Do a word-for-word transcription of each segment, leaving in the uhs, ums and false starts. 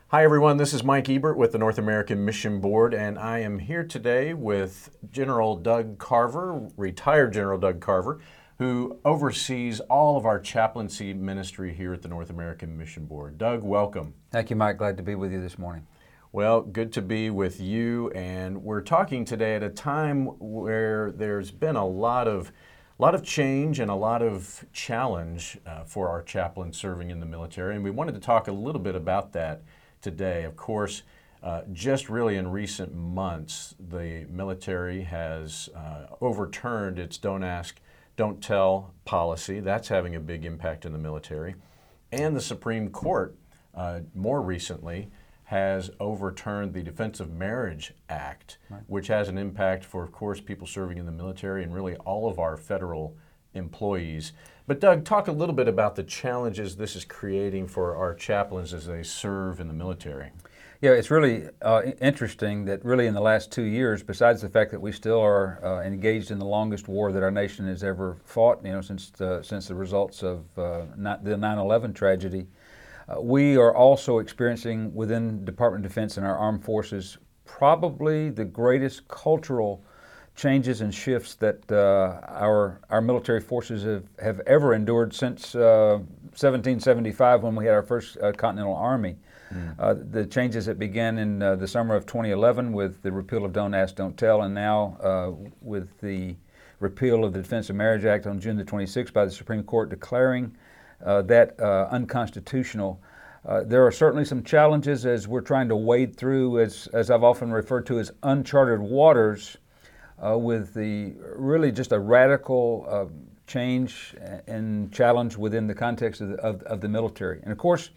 Hi everyone, this is Mike Ebert with the North American Mission Board, and I am here today with General Doug Carver, retired General Doug Carver, who oversees all of our chaplaincy ministry here at the North American Mission Board. Doug, welcome. Thank you, Mike. Glad to be with you this morning. Well, good to be with you, and we're talking today at a time where there's been a lot of A lot of change and a lot of challenge uh, for our chaplains serving in the military, and we wanted to talk a little bit about that today. Of course, uh, just really in recent months, the military has uh, overturned its don't ask, don't tell policy. That's having a big impact in the military. And the Supreme Court, uh, more recently, has overturned the Defense of Marriage Act, right, which has an impact for, of course, people serving in the military and really all of our federal employees. But Doug, talk a little bit about the challenges this is creating for our chaplains as they serve in the military. Yeah, it's really uh, interesting that really in the last two years, besides the fact that we still are uh, engaged in the longest war that our nation has ever fought, you know, since the, since the results of uh, not, the nine eleven tragedy, Uh, we are also experiencing within Department of Defense and our armed forces probably the greatest cultural changes and shifts that uh, our our military forces have, have ever endured since uh, seventeen seventy-five when we had our first uh, Continental Army. Mm. Uh, the changes that began in uh, the summer of twenty eleven with the repeal of Don't Ask, Don't Tell, and now uh, with the repeal of the Defense of Marriage Act on June the twenty-sixth by the Supreme Court declaring Uh, that uh, unconstitutional. Uh, there are certainly some challenges as we're trying to wade through, as, as I've often referred to as uncharted waters, uh, with the really just a radical uh, change and challenge within the context of the, of, of the military. And of course,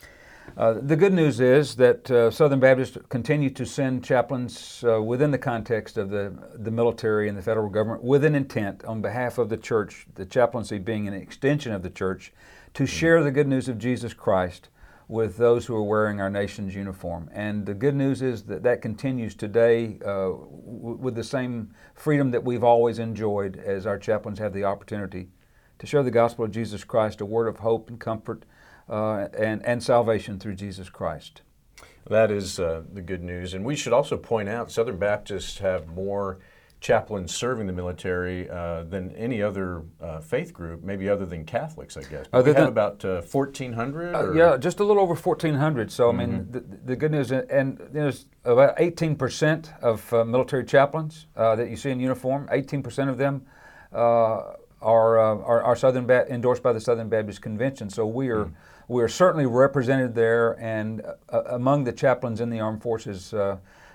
uh, the good news is that uh, Southern Baptists continue to send chaplains uh, within the context of the, the military and the federal government with an intent on behalf of the church, the chaplaincy being an extension of the church, to share the good news of Jesus Christ with those who are wearing our nation's uniform. And the good news is that that continues today uh, w- with the same freedom that we've always enjoyed as our chaplains have the opportunity to share the gospel of Jesus Christ, a word of hope and comfort uh, and, and salvation through Jesus Christ. That is uh, the good news. And we should also point out Southern Baptists have more chaplains serving the military uh, than any other uh, faith group, maybe other than Catholics, I guess. But we have about uh, fourteen hundred? Uh, yeah, just a little over fourteen hundred. So, mm-hmm. I mean, the, the good news, and there's about eighteen percent of uh, military chaplains uh, that you see in uniform, eighteen percent of them uh, are, uh, are, are Southern ba- endorsed by the Southern Baptist Convention. So we are, mm. we are certainly represented there, and uh, among the chaplains in the armed forces, uh,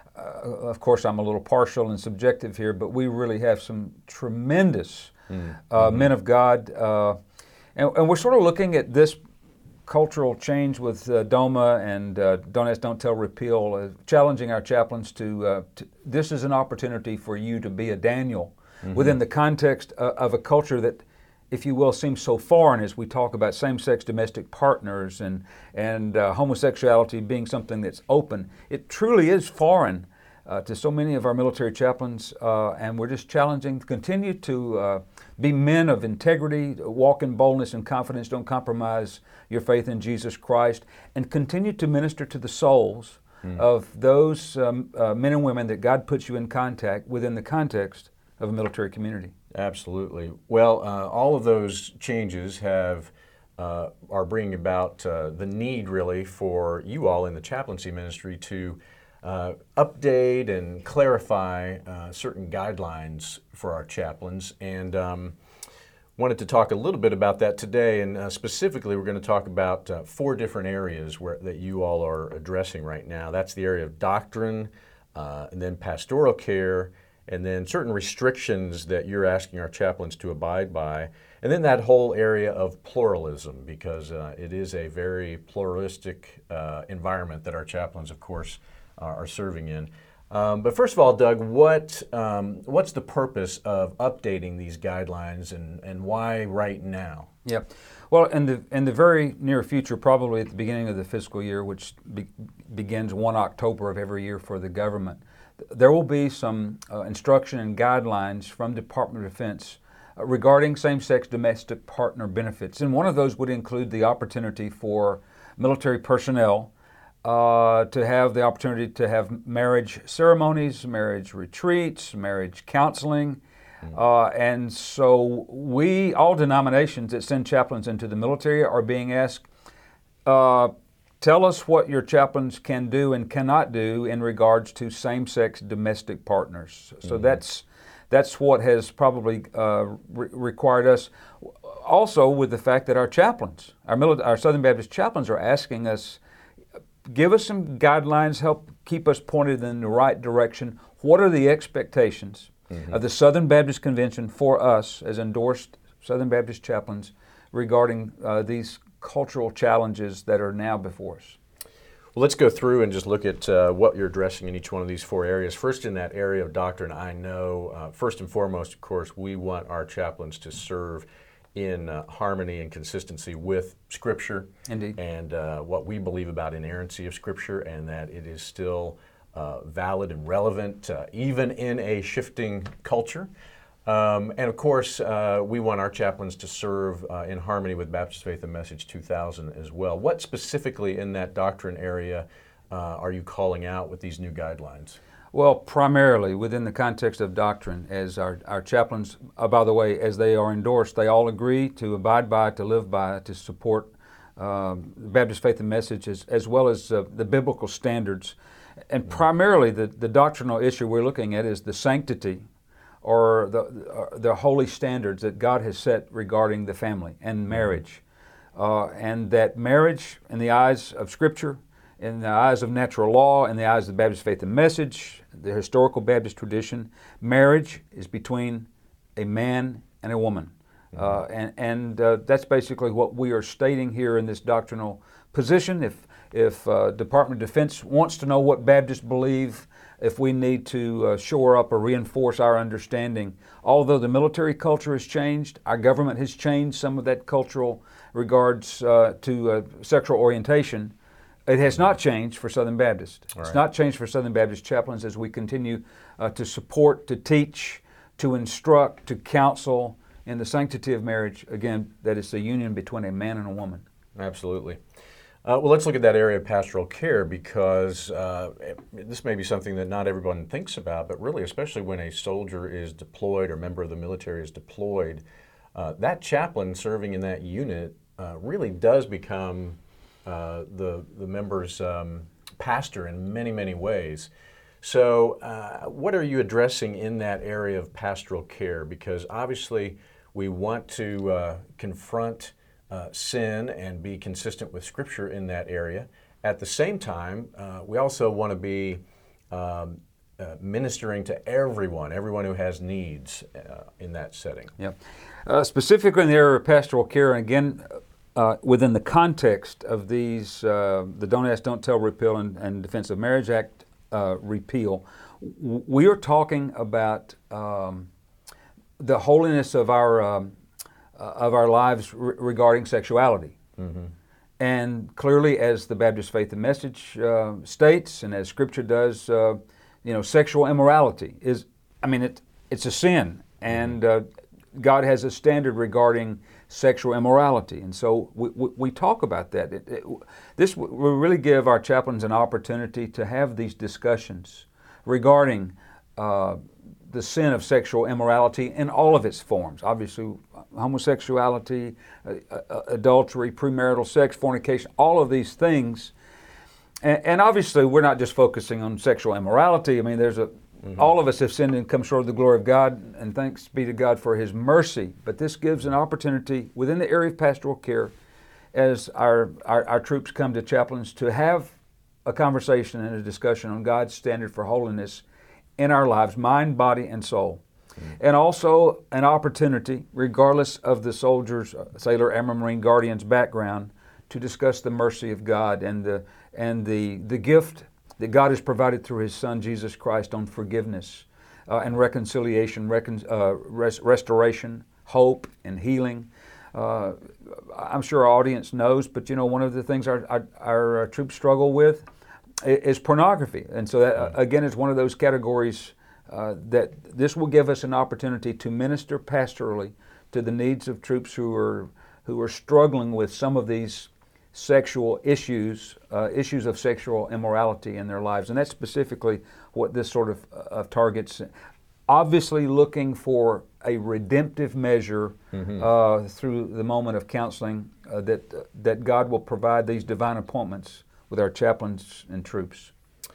Uh, of course, I'm a little partial and subjective here, but we really have some tremendous mm. uh, mm-hmm. men of God. Uh, and, and we're sort of looking at this cultural change with uh, DOMA and uh, Don't Ask, Don't Tell repeal, uh, challenging our chaplains to, uh, to, this is an opportunity for you to be a Daniel mm-hmm. within the context uh, of a culture that, if you will, seems so foreign as we talk about same-sex domestic partners and, and uh, homosexuality being something that's open. It truly is foreign uh, to so many of our military chaplains, uh, and we're just challenging to continue to uh, be men of integrity, walk in boldness and confidence, don't compromise your faith in Jesus Christ, and continue to minister to the souls mm. of those um, uh, men and women that God puts you in contact within the context of a military community. Absolutely. Well, uh, all of those changes have uh, are bringing about uh, the need, really, for you all in the chaplaincy ministry to uh, update and clarify uh, certain guidelines for our chaplains. And um, wanted to talk a little bit about that today. And uh, specifically, we're going to talk about uh, four different areas where that you all are addressing right now. That's the area of doctrine, uh, and then pastoral care, and then certain restrictions that you're asking our chaplains to abide by, and then that whole area of pluralism, because uh, it is a very pluralistic uh, environment that our chaplains, of course, are, are serving in. Um, but first of all, Doug, what um, what's the purpose of updating these guidelines, and, and why right now? Yeah, well, in the in the very near future, probably at the beginning of the fiscal year, which be, begins the first of October of every year for the government, there will be some uh, instruction and guidelines from the Department of Defense uh, regarding same-sex domestic partner benefits. And one of those would include the opportunity for military personnel uh, to have the opportunity to have marriage ceremonies, marriage retreats, marriage counseling. Uh, and so we, all denominations that send chaplains into the military, are being asked, uh, tell us what your chaplains can do and cannot do in regards to same-sex domestic partners. So mm-hmm. that's that's what has probably uh, re- required us. Also, with the fact that our chaplains, our, mili- our Southern Baptist chaplains, are asking us, give us some guidelines, help keep us pointed in the right direction. What are the expectations mm-hmm. of the Southern Baptist Convention for us as endorsed Southern Baptist chaplains regarding uh, these cultural challenges that are now before us? Well, let's go through and just look at uh, what you're addressing in each one of these four areas. First, in that area of doctrine, I know, uh, first and foremost, of course, we want our chaplains to serve in uh, harmony and consistency with Scripture. Indeed. And uh, what we believe about inerrancy of Scripture, and that it is still uh, valid and relevant, uh, even in a shifting culture. Um, and of course, uh, we want our chaplains to serve uh, in harmony with Baptist Faith and Message two thousand as well. What specifically in that doctrine area uh, are you calling out with these new guidelines? Well, primarily within the context of doctrine, as our, our chaplains, uh, by the way, as they are endorsed, they all agree to abide by, to live by, to support um, Baptist Faith and Message, as, as well as uh, the biblical standards. And mm-hmm. primarily the, the doctrinal issue we're looking at is the sanctity or the, the holy standards that God has set regarding the family and marriage. Uh, and that marriage, in the eyes of Scripture, in the eyes of natural law, in the eyes of the Baptist Faith and Message, the historical Baptist tradition, marriage is between a man and a woman. Mm-hmm. Uh, and and uh, that's basically what we are stating here in this doctrinal position. If, if uh, Department of Defense wants to know what Baptists believe, if we need to uh, shore up or reinforce our understanding. Although the military culture has changed, our government has changed some of that cultural regards uh, to uh, sexual orientation, it has not changed for Southern Baptists. Right. It's not changed for Southern Baptist chaplains as we continue uh, to support, to teach, to instruct, to counsel in the sanctity of marriage. Again, that is the union between a man and a woman. Absolutely. Uh, well, let's look at that area of pastoral care, because uh, this may be something that not everyone thinks about, but really, especially when a soldier is deployed or member of the military is deployed, uh, that chaplain serving in that unit uh, really does become uh, the, the member's um, pastor in many, many ways. So uh, what are you addressing in that area of pastoral care? Because obviously we want to uh, confront Uh, sin and be consistent with Scripture in that area. At the same time, uh, we also want to be um, uh, ministering to everyone, everyone who has needs uh, in that setting. Yep. Uh, specifically in the area of pastoral care, and again, uh, within the context of these, uh, the Don't Ask, Don't Tell repeal and, and Defense of Marriage Act uh, repeal, w- we are talking about um, the holiness of our um, Uh, of our lives re- regarding sexuality. Mm-hmm. And clearly, as the Baptist Faith and Message uh, states, and as Scripture does, uh, you know, sexual immorality is, I mean, it, it's a sin, and uh, God has a standard regarding sexual immorality. And so we, we, we talk about that. It, it, this will really give our chaplains an opportunity to have these discussions regarding uh, the sin of sexual immorality in all of its forms. Obviously, homosexuality, uh, uh, adultery, premarital sex, fornication, all of these things. And, and obviously, we're not just focusing on sexual immorality. I mean, there's a, mm-hmm. all of us have sinned and come short of the glory of God, and thanks be to God for His mercy. But this gives an opportunity within the area of pastoral care, as our, our, our troops come to chaplains, to have a conversation and a discussion on God's standard for holiness in our lives, mind, body, and soul. Mm-hmm. And also an opportunity, regardless of the soldier's, uh, sailor, airman, marine, guardian's background, to discuss the mercy of God and the and the the gift that God has provided through His Son, Jesus Christ, on forgiveness uh, and reconciliation, recon, uh, res- restoration, hope, and healing. Uh, I'm sure our audience knows, but you know, one of the things our, our, our uh, troops struggle with is pornography. And so that, uh, again, is one of those categories uh, that this will give us an opportunity to minister pastorally to the needs of troops who are who are struggling with some of these sexual issues, uh, issues of sexual immorality in their lives. And that's specifically what this sort of, of targets. Obviously looking for a redemptive measure mm-hmm. uh, through the moment of counseling uh, that, uh, that God will provide these divine appointments with our chaplains and troops.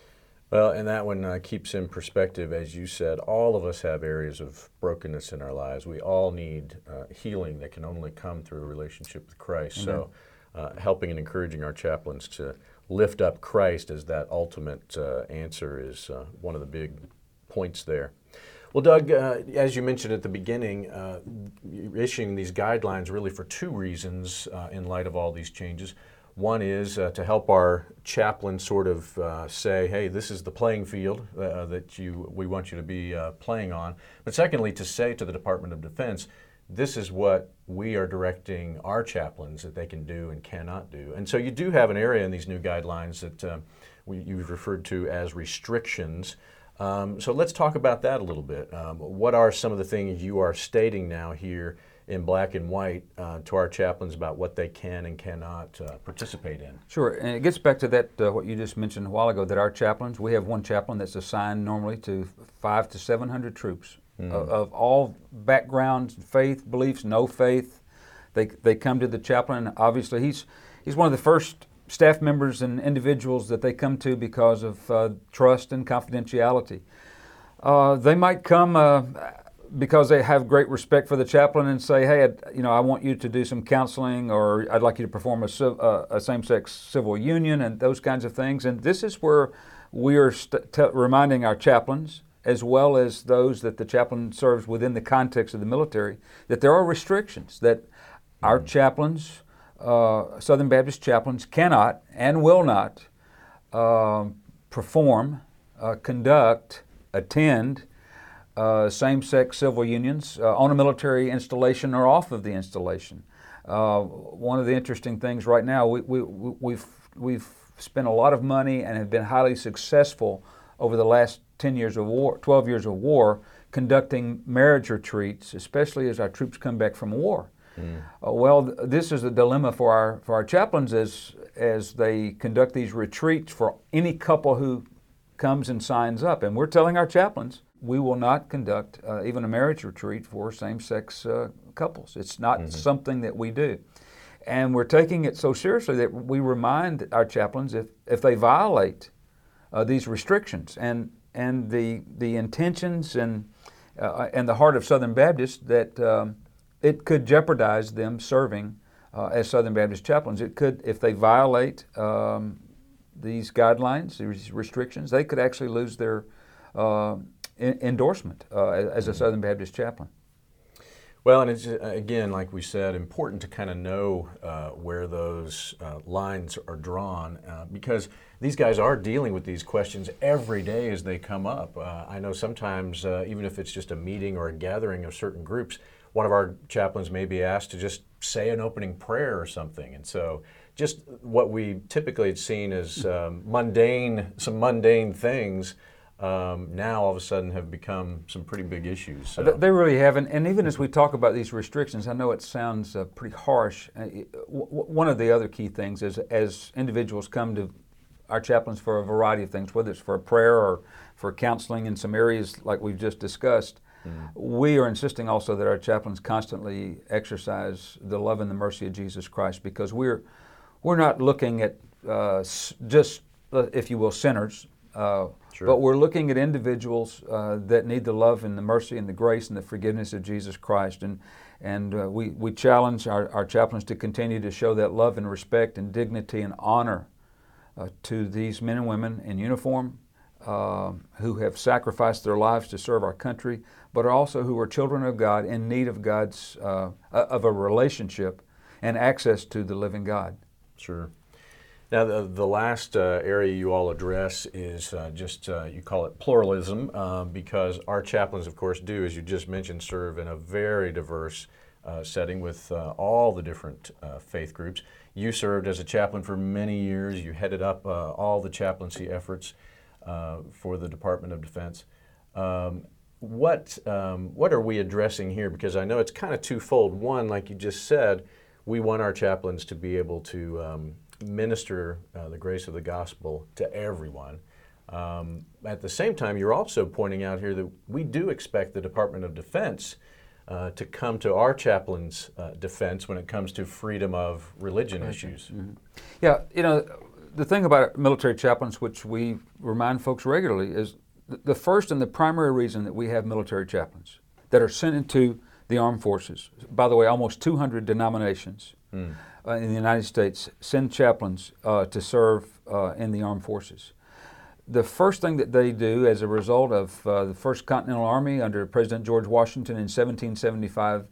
Well, and that one uh, keeps in perspective, as you said, all of us have areas of brokenness in our lives. We all need uh, healing that can only come through a relationship with Christ. Mm-hmm. So uh, helping and encouraging our chaplains to lift up Christ as that ultimate uh, answer is uh, one of the big points there. Well, Doug, uh, as you mentioned at the beginning, uh, you're issuing these guidelines really for two reasons uh, in light of all these changes. One is uh, to help our chaplains sort of uh, say, hey, this is the playing field uh, that you we want you to be uh, playing on. But secondly, to say to the Department of Defense, this is what we are directing our chaplains that they can do and cannot do. And so you do have an area in these new guidelines that uh, we, you've referred to as restrictions. Um, so let's talk about that a little bit. Um, what are some of the things you are stating now here in black and white uh, to our chaplains about what they can and cannot uh, participate in? Sure, and it gets back to that, uh, what you just mentioned a while ago, that our chaplains, we have one chaplain that's assigned normally to five to seven hundred troops mm. of, of all backgrounds, faith, beliefs, no faith. They they come to the chaplain, and obviously he's he's one of the first staff members and individuals that they come to because of uh, trust and confidentiality. Uh, they might come uh, because they have great respect for the chaplain and say, hey, I'd, you know, I want you to do some counseling, or I'd like you to perform a, uh, a same-sex civil union and those kinds of things. And this is where we are st- t- reminding our chaplains, as well as those that the chaplain serves within the context of the military, that there are restrictions, that mm-hmm. our chaplains, Uh, Southern Baptist chaplains cannot and will not uh, perform, uh, conduct, attend uh, same-sex civil unions uh, on a military installation or off of the installation. Uh, one of the interesting things right now, we, we, we've, we've spent a lot of money and have been highly successful over the last ten years of war, twelve years of war, conducting marriage retreats, especially as our troops come back from war. Mm. Uh, well, th- this is a dilemma for our for our chaplains as as they conduct these retreats for any couple who comes and signs up. And we're telling our chaplains, we will not conduct uh, even a marriage retreat for same-sex uh, couples. It's not mm-hmm. something that we do. And we're taking it so seriously that we remind our chaplains if, if they violate uh, these restrictions and and the the intentions and uh, and the heart of Southern Baptists, that um, it could jeopardize them serving uh, as Southern Baptist chaplains. It could, if they violate um, these guidelines, these restrictions, they could actually lose their uh, in- endorsement uh, as a Southern Baptist chaplain. Well, and it's, again, like we said, important to kind of know uh, where those uh, lines are drawn uh, because these guys are dealing with these questions every day as they come up. Uh, I know sometimes, uh, even if it's just a meeting or a gathering of certain groups, one of our chaplains may be asked to just say an opening prayer or something. And so just what we typically had seen as um, mundane, some mundane things, um, now all of a sudden have become some pretty big issues. So. They really haven't. And even as we talk about these restrictions, I know it sounds uh, pretty harsh. Uh, w- one of the other key things is as individuals come to our chaplains for a variety of things, whether it's for a prayer or for counseling in some areas like we've just discussed, mm-hmm. we are insisting also that our chaplains constantly exercise the love and the mercy of Jesus Christ, because we're we're not looking at uh, just, uh, if you will, sinners, uh, sure. but we're looking at individuals uh, that need the love and the mercy and the grace and the forgiveness of Jesus Christ. And and uh, we, we challenge our, our chaplains to continue to show that love and respect and dignity and honor uh, to these men and women in uniform, Uh, who have sacrificed their lives to serve our country, but also who are children of God in need of God's uh, of a relationship and access to the living God. Sure. Now, the, the last uh, area you all address is uh, just, uh, you call it pluralism, uh, because our chaplains, of course, do, as you just mentioned, serve in a very diverse uh, setting with uh, all the different uh, faith groups. You served as a chaplain for many years. You headed up uh, all the chaplaincy efforts Uh, for the Department of Defense. Um, what um, what are we addressing here? Because I know it's kind of twofold. One, like you just said, we want our chaplains to be able to um, minister uh, the grace of the gospel to everyone. Um, at the same time, you're also pointing out here that we do expect the Department of Defense uh, to come to our chaplains' uh, defense when it comes to freedom of religion issues. Mm-hmm. Yeah, you know, the thing about military chaplains, which we remind folks regularly, is the first and the primary reason that we have military chaplains that are sent into the armed forces. By the way, almost two hundred denominations mm. uh, in the United States send chaplains uh, to serve uh, in the armed forces. The first thing that they do as a result of uh, the First Continental Army under President George Washington in seventeen seventy-five,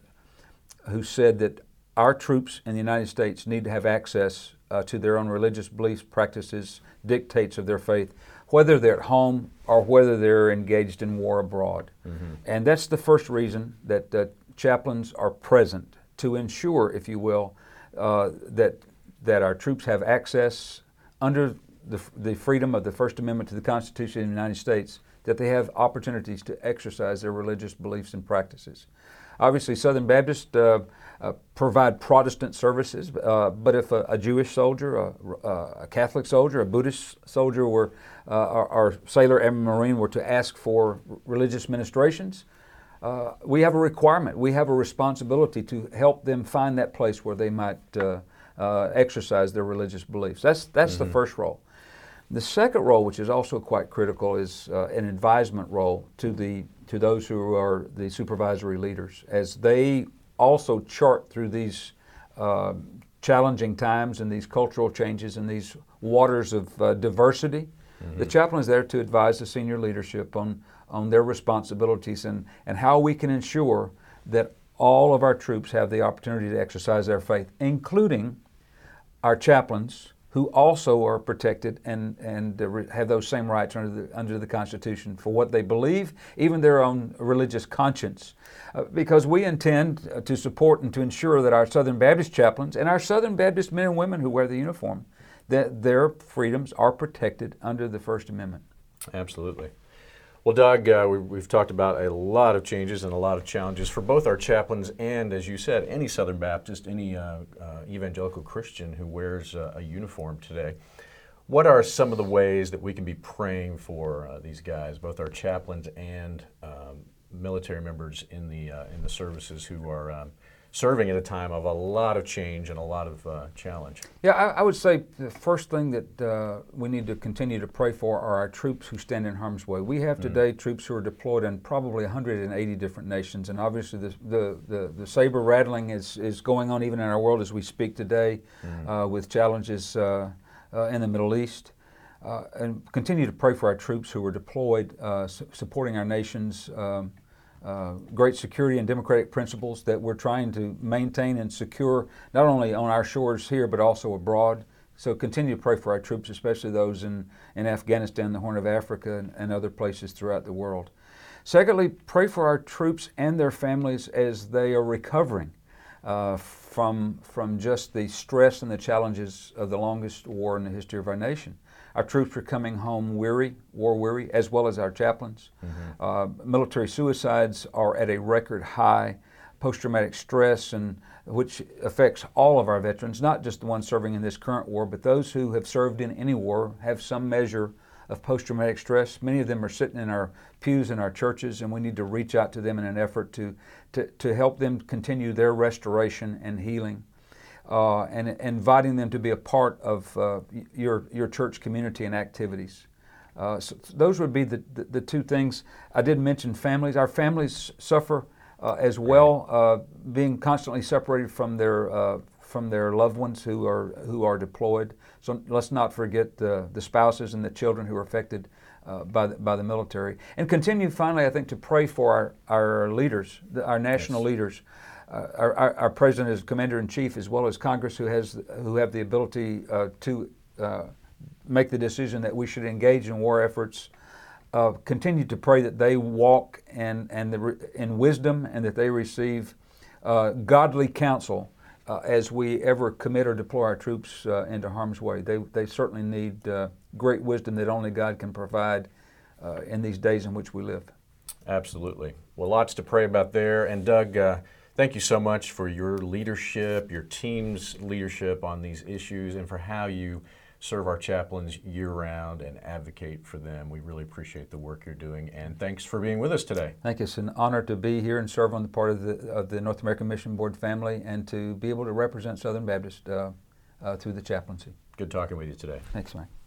who said that our troops in the United States need to have access uh, to their own religious beliefs, practices, dictates of their faith, whether they're at home or whether they're engaged in war abroad. Mm-hmm. And that's the first reason that uh, chaplains are present, to ensure, if you will, uh, that that our troops have access under the, the freedom of the First Amendment to the Constitution of the United States, that they have opportunities to exercise their religious beliefs and practices. Obviously, Southern Baptists uh, uh, provide Protestant services, uh, but if a, a Jewish soldier, a, a Catholic soldier, a Buddhist soldier, were, uh, or, or sailor and Marine were to ask for religious ministrations, uh, we have a requirement, we have a responsibility to help them find that place where they might uh, uh, exercise their religious beliefs. That's, that's mm-hmm. the first role. The second role, which is also quite critical, is uh, an advisement role to the to those who are the supervisory leaders, as they also chart through these uh, challenging times and these cultural changes and these waters of uh, diversity. Mm-hmm. The chaplain is there to advise the senior leadership on, on their responsibilities and, and how we can ensure that all of our troops have the opportunity to exercise their faith, including our chaplains, who also are protected and, and uh, have those same rights under the, under the Constitution for what they believe, even their own religious conscience. Uh, because we intend uh, to support and to ensure that our Southern Baptist chaplains and our Southern Baptist men and women who wear the uniform, that their freedoms are protected under the First Amendment. Absolutely. Well, Doug, uh, we, we've talked about a lot of changes and a lot of challenges for both our chaplains and, as you said, any Southern Baptist, any uh, uh, evangelical Christian who wears uh, a uniform today. What are some of the ways that we can be praying for uh, these guys, both our chaplains and um, military members in the uh, in the services who are um, serving at a time of a lot of change and a lot of uh, challenge? Yeah, I, I would say the first thing that uh, we need to continue to pray for are our troops who stand in harm's way. We have today mm. troops who are deployed in probably one hundred eighty different nations, and obviously the the, the, the saber rattling is, is going on even in our world as we speak today, mm. uh, with challenges uh, uh, in the Middle East. Uh, and continue to pray for our troops who are deployed, uh, su- supporting our nation's um, Uh, great security and democratic principles that we're trying to maintain and secure, not only on our shores here, but also abroad. So continue to pray for our troops, especially those in, in Afghanistan, the Horn of Africa, and, and other places throughout the world. Secondly, pray for our troops and their families as they are recovering uh, from, from just the stress and the challenges of the longest war in the history of our nation. Our troops are coming home weary, war weary, as well as our chaplains. Mm-hmm. Uh, military suicides are at a record high. Post-traumatic stress, and which affects all of our veterans, not just the ones serving in this current war, but those who have served in any war have some measure of post-traumatic stress. Many of them are sitting in our pews in our churches, and we need to reach out to them in an effort to, to, to help them continue their restoration and healing. Uh, and, and inviting them to be a part of uh, your your church community and activities. Uh, so those would be the, the, the two things. I did mention families. Our families suffer uh, as well, uh, being constantly separated from their uh, from their loved ones who are who are deployed. So let's not forget the the spouses and the children who are affected uh, by the, by the military. And continue finally, I think, to pray for our our leaders, the, our national yes. leaders. Uh, our, our, our president is commander-in-chief, as well as Congress, who has who have the ability uh, to uh, make the decision that we should engage in war efforts. Uh, continue to pray that they walk and and the, in wisdom, and that they receive uh, godly counsel uh, as we ever commit or deploy our troops uh, into harm's way. They they certainly need uh, great wisdom that only God can provide uh, in these days in which we live. Absolutely. Well, lots to pray about there. And Doug, Uh, thank you so much for your leadership, your team's leadership on these issues, and for how you serve our chaplains year-round and advocate for them. We really appreciate the work you're doing, and thanks for being with us today. Thank you. It's an honor to be here and serve on the part of the, of the North American Mission Board family, and to be able to represent Southern Baptist uh, uh, through the chaplaincy. Good talking with you today. Thanks, Mike.